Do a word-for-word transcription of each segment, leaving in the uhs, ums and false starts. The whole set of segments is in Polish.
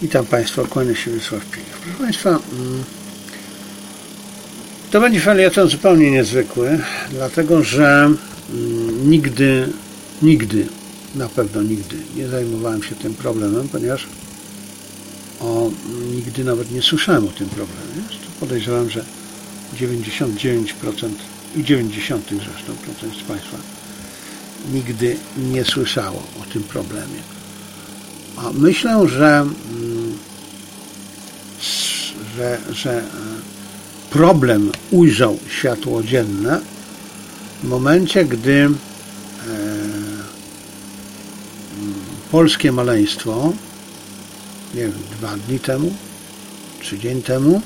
Witam Państwa, kłania się Wiesław Pieniek. Proszę Państwa, to będzie felieton zupełnie niezwykły, dlatego że nigdy, nigdy, na pewno nigdy nie zajmowałem się tym problemem, ponieważ o, nigdy nawet nie słyszałem o tym problemie. Podejrzewam, że dziewięćdziesiąt dziewięć procent i dziewięćdziesiąt zresztą procent z Państwa nigdy nie słyszało o tym problemie. A myślę, że, że, że problem ujrzał światło dzienne w momencie, gdy e, polskie maleństwo, nie wiem, dwa dni temu, czy dzień temu,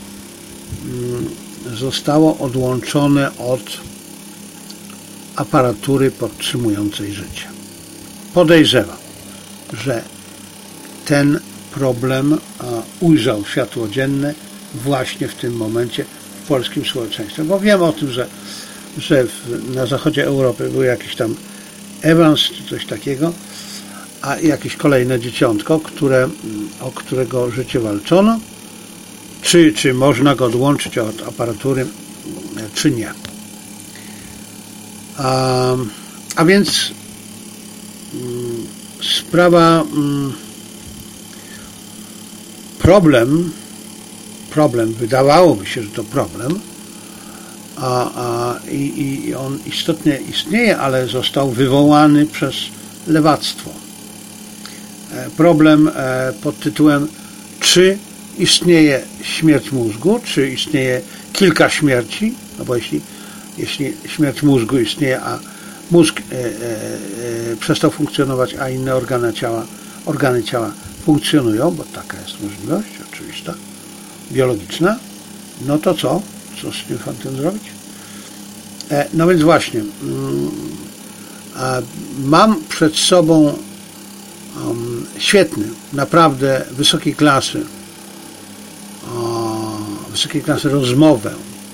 zostało odłączone od aparatury podtrzymującej życie. Podejrzewam, że ten problem ujrzał światło dzienne właśnie w tym momencie w polskim społeczeństwie. Bo wiem o tym, że, że w, na zachodzie Europy był jakiś tam Evans czy coś takiego, a jakieś kolejne dzieciątko, które, o którego życie walczono, czy, czy można go odłączyć od aparatury, czy nie. A, a więc mm, sprawa, mm, problem, problem, wydawałoby się, że to problem, a, a, i, i on istotnie istnieje, ale został wywołany przez lewactwo. Problem pod tytułem, czy istnieje śmierć mózgu, czy istnieje kilka śmierci, no bo jeśli, jeśli śmierć mózgu istnieje, a mózg e, e, e, przestał funkcjonować, a inne organy ciała, organy ciała funkcjonują, bo taka jest możliwość oczywista, biologiczna, no to co? Co z tym fantem zrobić? E, no więc właśnie, mm, a mam przed sobą um, świetny, naprawdę wysokiej klasy o, wysokiej klasy rozmowę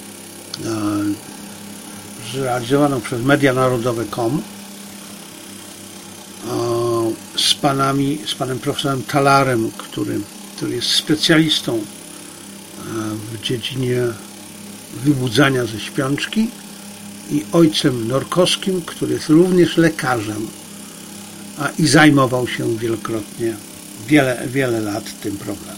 e, zrealizowaną przez media narodowe kropka com e, z panami, z panem profesorem Talarem, który, który jest specjalistą e, w dziedzinie wybudzania ze śpiączki, i ojcem Norkowskim, który jest również lekarzem a, i zajmował się wielokrotnie, wiele, wiele lat tym problemem.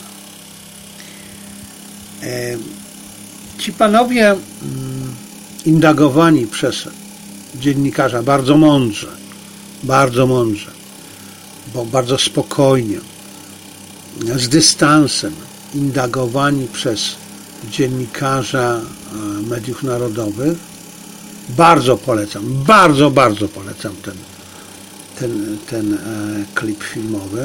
E, ci panowie mm, indagowani przez dziennikarza bardzo mądrze, bardzo mądrze, bo bardzo spokojnie, z dystansem, indagowani przez dziennikarza e, mediów narodowych. Bardzo polecam, bardzo, bardzo polecam ten, ten, ten e, klip filmowy.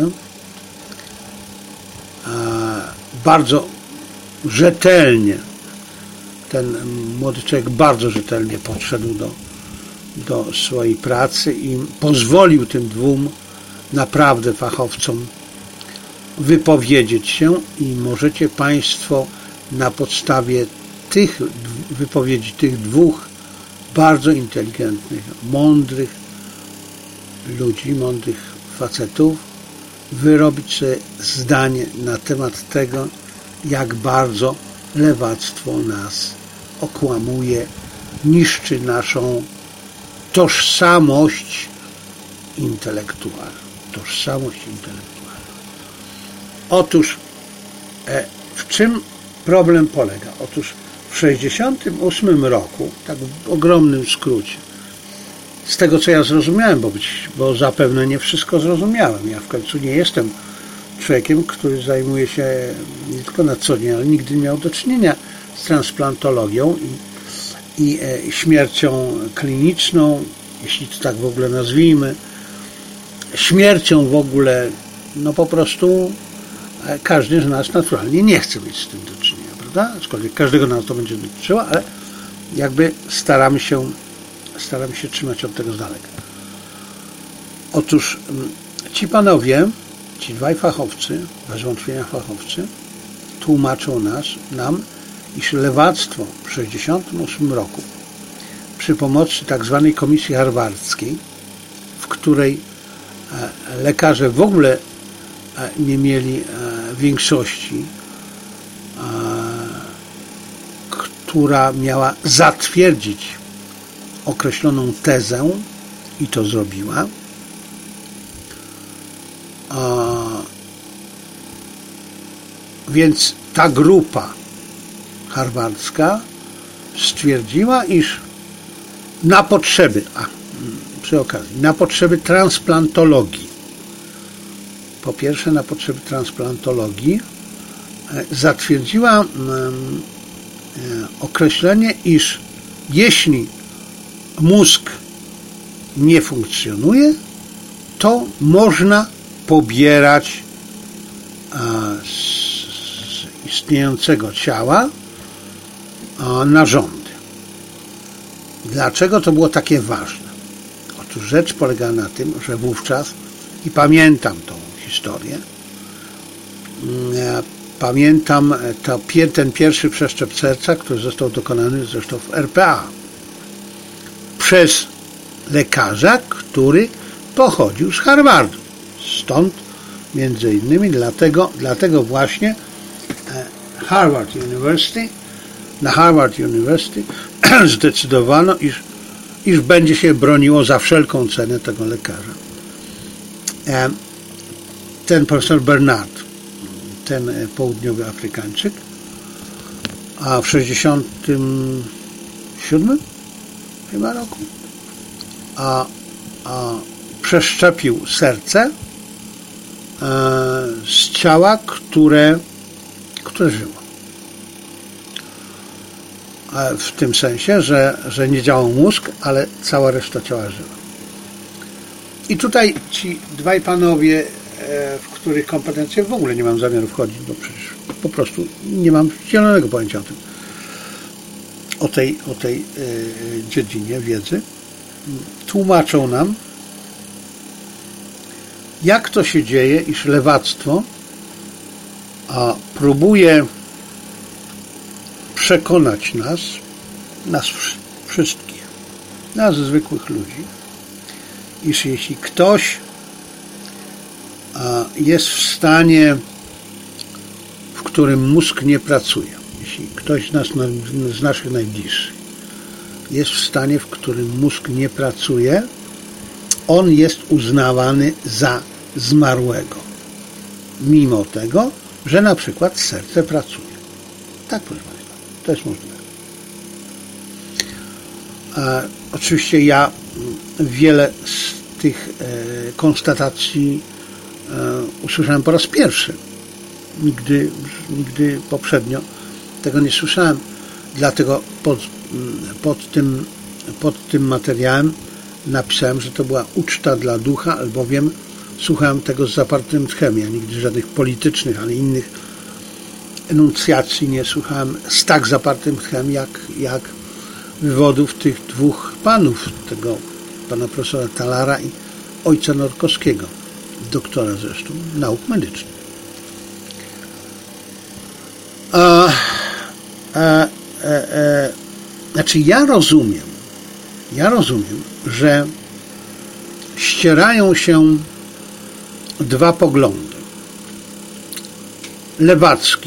E, bardzo rzetelnie ten młody człowiek bardzo rzetelnie podszedł do, do swojej pracy i pozwolił tym dwóm naprawdę fachowcom wypowiedzieć się, i możecie Państwo na podstawie tych wypowiedzi tych dwóch bardzo inteligentnych, mądrych ludzi, mądrych facetów, wyrobić sobie zdanie na temat tego, jak bardzo lewactwo nas okłamuje, niszczy naszą tożsamość intelektualną. Tożsamość intelektualną. Otóż e, w czym problem polega? Otóż w sześćdziesiątym ósmym roku, tak w ogromnym skrócie, z tego co ja zrozumiałem, bo, być, bo zapewne nie wszystko zrozumiałem. Ja w końcu nie jestem człowiekiem, który zajmuje się nie tylko na co dzień, ale nigdy nie miał do czynienia z transplantologią i, i e, śmiercią kliniczną, jeśli to tak w ogóle nazwijmy, śmiercią w ogóle, no po prostu e, każdy z nas naturalnie nie chce mieć z tym do czynienia. Aczkolwiek każdego nas to będzie dotyczyło, ale jakby staramy się, staramy się trzymać od tego z daleka. Otóż ci panowie, ci dwaj fachowcy, bez wątpienia fachowcy, tłumaczą nas, nam, iż lewactwo w sześćdziesiątym ósmym roku przy pomocy tak zwanej komisji harwardzkiej, w której lekarze w ogóle nie mieli większości, która miała zatwierdzić określoną tezę i to zrobiła. Więc ta grupa harwardzka stwierdziła, iż na potrzeby, a przy okazji, na potrzeby transplantologii, po pierwsze na potrzeby transplantologii zatwierdziła określenie, iż jeśli mózg nie funkcjonuje, to można pobierać z istniejącego ciała narządy. Dlaczego to było takie ważne? Otóż rzecz polega na tym, że wówczas, i pamiętam tą historię, pamiętam to, ten pierwszy przeszczep serca, który został dokonany zresztą w R P A przez lekarza, który pochodził z Harvardu. Stąd między innymi dlatego, dlatego właśnie Harvard University, na Harvard University zdecydowano, iż, iż będzie się broniło za wszelką cenę tego lekarza. Ten profesor Bernard, ten południowy Afrykańczyk, a w sześćdziesiątym siódmym chyba roku a, a przeszczepił serce e, z ciała, które, które żyło. E, w tym sensie, że, że nie działał mózg, ale cała reszta ciała żyła. I tutaj ci dwaj panowie, e, w których kompetencje w ogóle nie mam zamiaru wchodzić, bo przecież po prostu nie mam zielonego pojęcia o tym, o tej, o tej e, dziedzinie wiedzy, tłumaczą nam, jak to się dzieje, iż lewactwo a próbuje przekonać nas, nas wszystkich, nas zwykłych ludzi, iż jeśli ktoś a, jest w stanie, w którym mózg nie pracuje, jeśli ktoś z nas, z naszych najbliższych jest w stanie, w którym mózg nie pracuje, on jest uznawany za zmarłego. Mimo tego, że na przykład serce pracuje. Tak, proszę Państwa, to jest możliwe. E, oczywiście ja wiele z tych e, konstatacji e, usłyszałem po raz pierwszy. Nigdy, nigdy poprzednio tego nie słyszałem. Dlatego pod, pod, tym, pod tym materiałem napisałem, że to była uczta dla ducha, albowiem słuchałem tego z zapartym tchem. Ja nigdy żadnych politycznych, ale innych enuncjacji nie słuchałem z tak zapartym tchem, jak, jak wywodów tych dwóch panów, tego pana profesora Talara i ojca Norkowskiego, doktora zresztą nauk medycznych. A, a, a, a, znaczy ja rozumiem, ja rozumiem, że ścierają się dwa poglądy. Lewacki,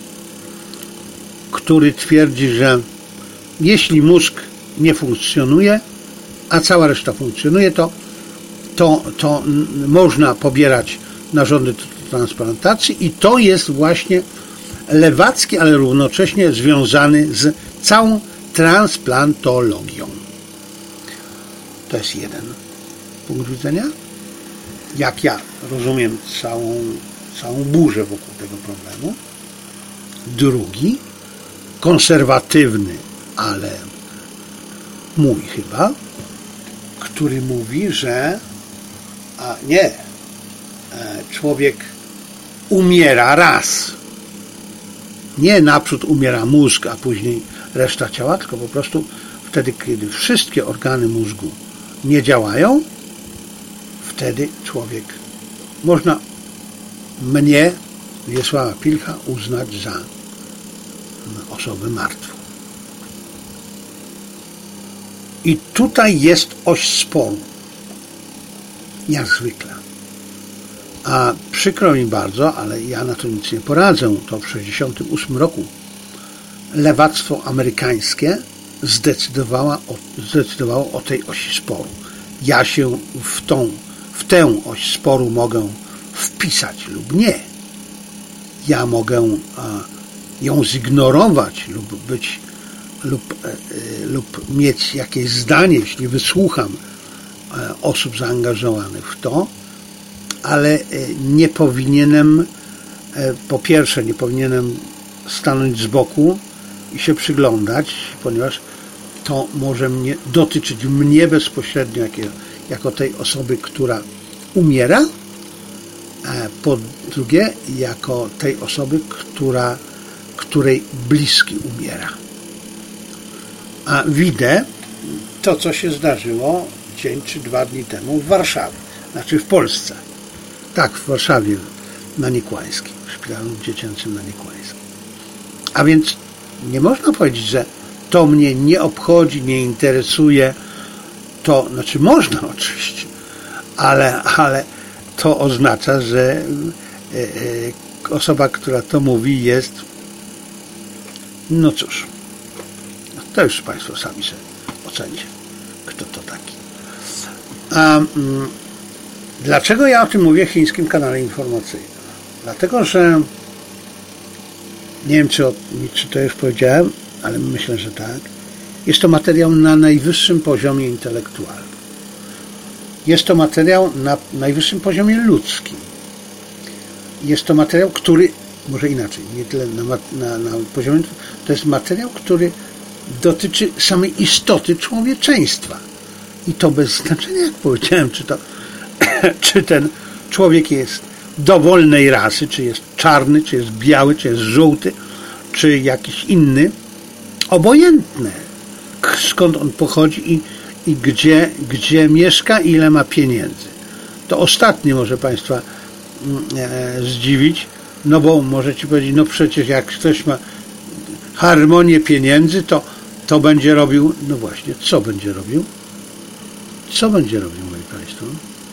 który twierdzi, że jeśli mózg nie funkcjonuje, a cała reszta funkcjonuje, to, to, to można pobierać narządy transplantacji i to jest właśnie lewacki, ale równocześnie związany z całą transplantologią. To jest jeden punkt widzenia. Jak ja rozumiem całą, całą burzę wokół tego problemu. Drugi, konserwatywny, ale mój chyba, który mówi, że a nie, człowiek umiera raz. Nie naprzód umiera mózg, a później reszta ciała, tylko po prostu wtedy, kiedy wszystkie organy mózgu nie działają, wtedy człowiek, można mnie, Wiesława Pilcha, uznać za osobę martwą. I tutaj jest oś sporu. Jak zwykle. A przykro mi bardzo, ale ja na to nic nie poradzę, to w sześćdziesiątym ósmym roku lewactwo amerykańskie zdecydowało o, zdecydowało o tej osi sporu. Ja się w, tą, w tę oś sporu mogę wpisać lub nie. Ja mogę a, ją zignorować lub być lub, e, lub mieć jakieś zdanie, jeśli wysłucham e, osób zaangażowanych w to, ale e, nie powinienem e, po pierwsze nie powinienem stanąć z boku i się przyglądać, ponieważ to może mnie dotyczyć mnie bezpośrednio jako, jako tej osoby, która umiera, po drugie jako tej osoby, która, której bliski umiera. A widzę to, co się zdarzyło dzień czy dwa dni temu w Warszawie, znaczy w Polsce. Tak, w Warszawie na Niekłańskim, w szpitalu dziecięcym na Niekłańskim. A więc nie można powiedzieć, że to mnie nie obchodzi, nie interesuje. To, znaczy można oczywiście, ale, ale to oznacza, że osoba, która to mówi, jest, no cóż, to już Państwo sami sobie ocencie, kto to taki. A mm, dlaczego ja o tym mówię w chińskim kanale informacyjnym? Dlatego, że nie wiem, czy, o, czy to już powiedziałem, ale myślę, że tak. Jest to materiał na najwyższym poziomie intelektualnym. Jest to materiał na najwyższym poziomie ludzkim. Jest to materiał, który, może inaczej, nie tyle na, na, na poziomie, to jest materiał, który dotyczy samej istoty człowieczeństwa. I to bez znaczenia, jak powiedziałem, czy to, czy ten człowiek jest dowolnej rasy, czy jest czarny, czy jest biały, czy jest żółty, czy jakiś inny, obojętne, skąd on pochodzi i, i gdzie, gdzie mieszka i ile ma pieniędzy. To ostatnie może Państwa e, zdziwić, no bo możecie powiedzieć, no przecież jak ktoś ma harmonię pieniędzy, to, to będzie robił, no właśnie, co będzie robił? Co będzie robił, moi Państwo?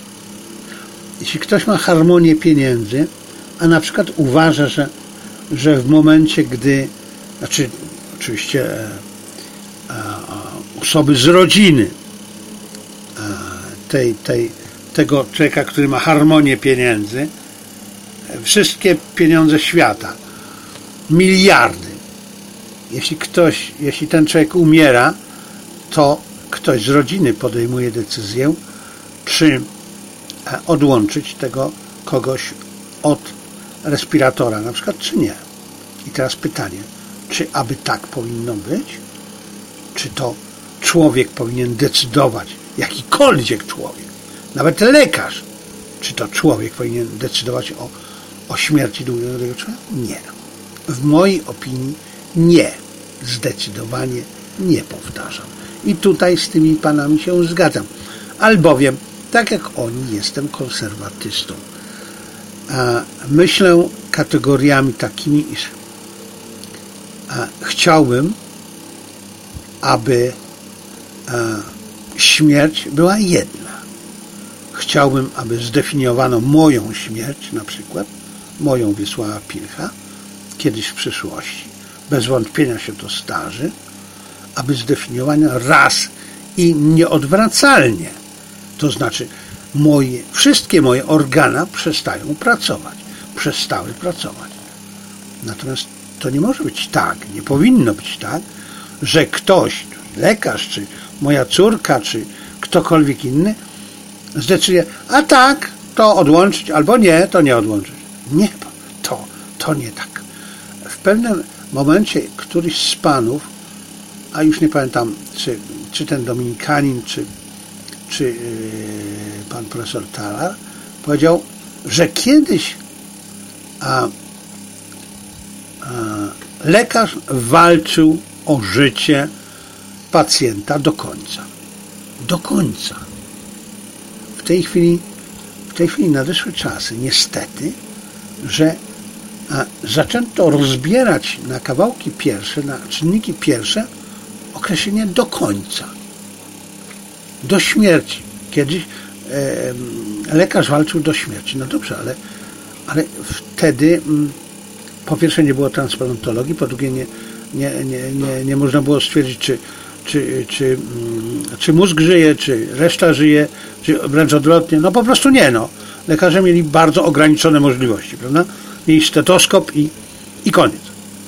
Jeśli ktoś ma harmonię pieniędzy, a na przykład uważa, że, że w momencie, gdy, znaczy oczywiście e, e, osoby z rodziny e, tej, tej, tego człowieka, który ma harmonię pieniędzy, e, wszystkie pieniądze świata, miliardy. Jeśli ktoś, jeśli ten człowiek umiera, to ktoś z rodziny podejmuje decyzję, czy odłączyć tego kogoś od respiratora, na przykład, czy nie. I teraz pytanie, czy aby tak powinno być? Czy to człowiek powinien decydować, jakikolwiek człowiek, nawet lekarz, czy to człowiek powinien decydować o, o śmierci drugiego człowieka? Nie. W mojej opinii nie. Zdecydowanie nie, powtarzam. I tutaj z tymi panami się zgadzam. Albowiem, tak jak oni, jestem konserwatystą. A myślę kategoriami takimi, iż a chciałbym, aby a, śmierć była jedna. Chciałbym, aby zdefiniowano moją śmierć, na przykład moją Wiesława Pilcha, kiedyś w przyszłości. Bez wątpienia się to zdarzy, aby zdefiniowano raz i nieodwracalnie. To znaczy, moje, wszystkie moje organa przestają pracować. Przestały pracować. Natomiast to nie może być tak, nie powinno być tak, że ktoś, lekarz, czy moja córka, czy ktokolwiek inny zdecyduje, a tak, to odłączyć, albo nie, to nie odłączyć. Nie, to, to nie tak. W pewnym momencie któryś z panów, a już nie pamiętam, czy, czy ten dominikanin, czy, czy yy, pan profesor Talar, powiedział, że kiedyś a, a, lekarz walczył o życie pacjenta do końca. Do końca. W tej chwili, w tej chwili nadeszły czasy, niestety, że a, zaczęto rozbierać na kawałki pierwsze, na czynniki pierwsze określenie do końca. Do śmierci. Kiedyś e, lekarz walczył do śmierci. No dobrze, ale, ale wtedy po pierwsze nie było transplantologii, po drugie nie, nie, nie, nie, nie można było stwierdzić, czy, czy, czy, czy mózg żyje, czy reszta żyje, czy wręcz odwrotnie. No po prostu nie. No. Lekarze mieli bardzo ograniczone możliwości, prawda? Mieli stetoskop i, i koniec.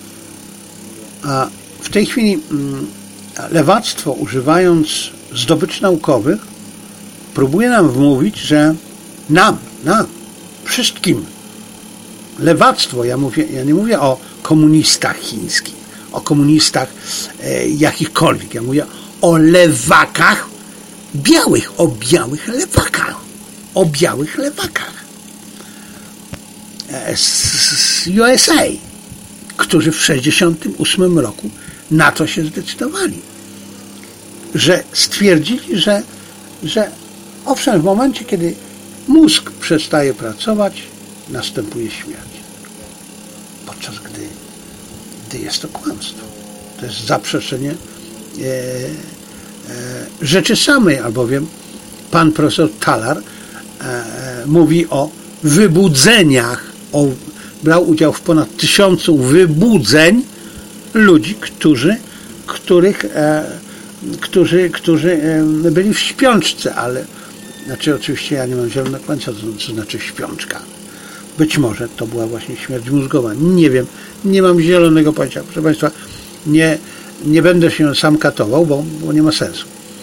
A w tej chwili lewactwo, używając zdobyczy naukowych, próbuje nam wmówić, że nam, nam, wszystkim, lewactwo, ja, mówię, ja nie mówię o komunistach chińskich, o komunistach e, jakichkolwiek, ja mówię o lewakach białych, o białych lewakach, o białych lewakach e, z, z U S A, którzy w sześćdziesiątym ósmym roku na to się zdecydowali, że stwierdzili, że, że owszem, w momencie, kiedy mózg przestaje pracować, następuje śmierć. Podczas gdy, gdy jest to kłamstwo. To jest zaprzeczenie e, e, rzeczy samej, albowiem pan profesor Talar e, mówi o wybudzeniach, o, brał udział w ponad tysiącu wybudzeń ludzi, którzy, których, e, którzy, którzy e, byli w śpiączce, ale znaczy oczywiście ja nie mam zielonego pojęcia, co, co znaczy śpiączka. Być może to była właśnie śmierć mózgowa. Nie wiem, nie mam zielonego pojęcia. Proszę Państwa, nie, nie będę się sam katował, bo, bo nie ma sensu.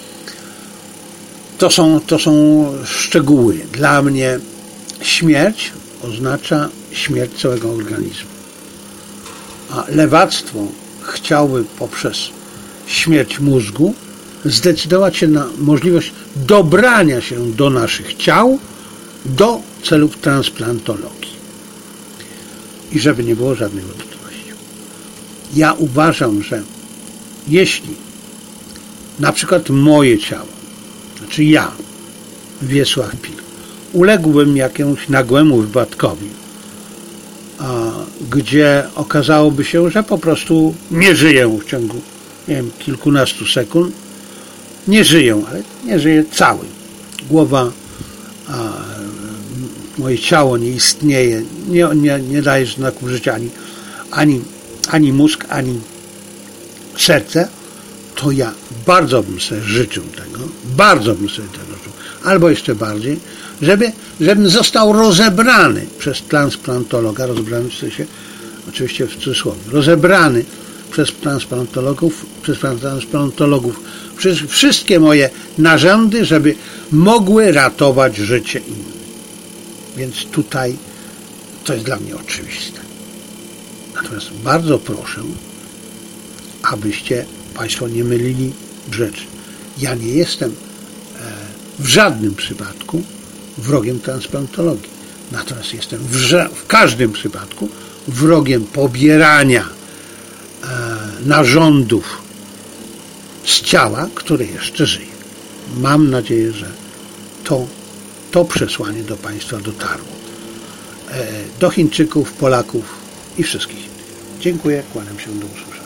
To są, to są szczegóły. Dla mnie śmierć oznacza śmierć całego organizmu. A lewactwo chciałby poprzez śmierć mózgu zdecydować się na możliwość dobrania się do naszych ciał do celów transplantologii. I żeby nie było żadnej wątpliwości. Ja uważam, że jeśli na przykład moje ciało, znaczy ja, Wiesław Pil, uległbym jakiemuś nagłemu wypadkowi, a, gdzie okazałoby się, że po prostu nie żyję w ciągu, nie wiem, kilkunastu sekund, nie żyję, ale nie żyję cały. Głowa, a, moje ciało nie istnieje, nie, nie, nie daje znaków życia ani, ani, ani mózg, ani serce, to ja bardzo bym sobie życzył tego, bardzo bym sobie tego życzył, albo jeszcze bardziej, żeby, żebym został rozebrany przez transplantologa, rozebrany w sensie, oczywiście w cudzysłowie, rozebrany przez transplantologów, przez transplantologów, przez wszystkie moje narządy, żeby mogły ratować życie innym. Więc tutaj to jest dla mnie oczywiste. Natomiast bardzo proszę, abyście Państwo nie mylili rzeczy. Ja nie jestem w żadnym przypadku wrogiem transplantologii. Natomiast jestem w, w każdym przypadku wrogiem pobierania e, narządów z ciała, które jeszcze żyje. Mam nadzieję, że to, to przesłanie do Państwa dotarło. E, do Chińczyków, Polaków i wszystkich innych. Dziękuję, kłaniam się, do usłyszenia.